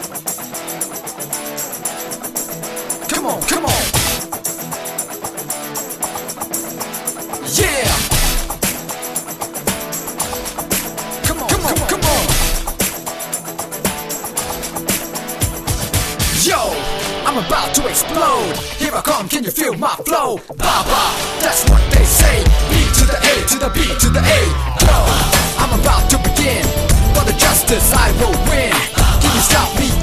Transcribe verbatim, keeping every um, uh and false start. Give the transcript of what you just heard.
Come on, come on. Yeah. Come on, come on, come on. Yo, I'm about to explode. Here I come, can you feel my flow? Baba, that's what they say. B to the A, to the B, to the A. Go, I'm about to begin. For the justice I will win. Can you stop me?